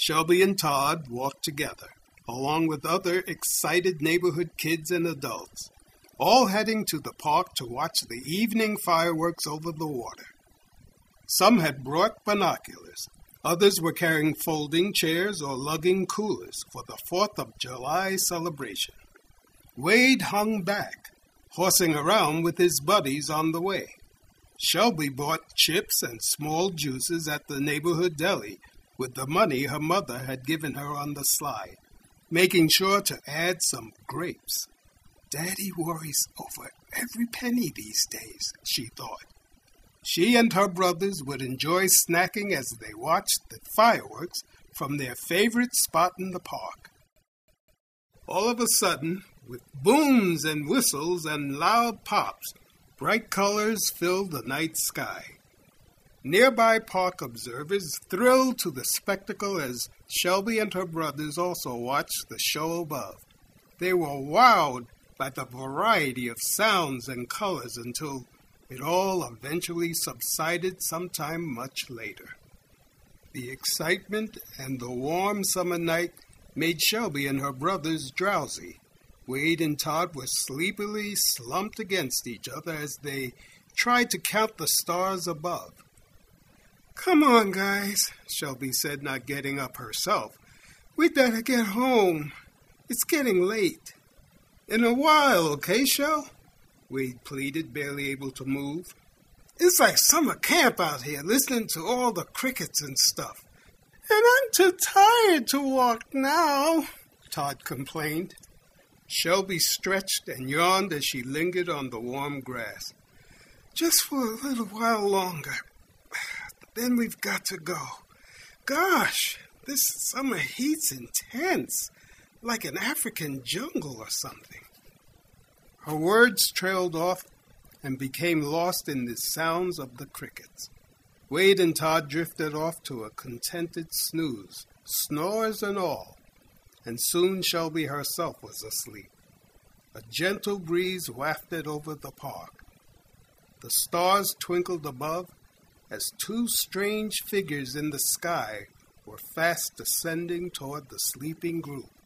Shelby and Todd walked together, along with other excited neighborhood kids and adults, all heading to the park to watch the evening fireworks over the water. Some had brought binoculars. Others were carrying folding chairs or lugging coolers for the 4th of July celebration. Wade hung back, horsing around with his buddies on the way. Shelby bought chips and small juices at the neighborhood deli with the money her mother had given her on the sly, making sure to add some grapes. Daddy worries over every penny these days, she thought. She and her brothers would enjoy snacking as they watched the fireworks from their favorite spot in the park. All of a sudden, with booms and whistles and loud pops, bright colors filled the night sky. Nearby park observers thrilled to the spectacle as Shelby and her brothers also watched the show above. They were wowed by the variety of sounds and colors until it all eventually subsided sometime much later. The excitement and the warm summer night made Shelby and her brothers drowsy. Wade and Todd were sleepily slumped against each other as they tried to count the stars above. "Come on, guys," Shelby said, not getting up herself. "We'd better get home. It's getting late." "In a while, okay, Shel?" Wade pleaded, barely able to move. "It's like summer camp out here, listening to all the crickets and stuff." "And I'm too tired to walk now," Todd complained. Shelby stretched and yawned as she lingered on the warm grass. "Just for a little while longer. Then we've got to go. Gosh, this summer heat's intense, like an African jungle or something." Her words trailed off and became lost in the sounds of the crickets. Wade and Todd drifted off to a contented snooze, snores and all, and soon Shelby herself was asleep. A gentle breeze wafted over the park. The stars twinkled above as two strange figures in the sky were fast descending toward the sleeping group.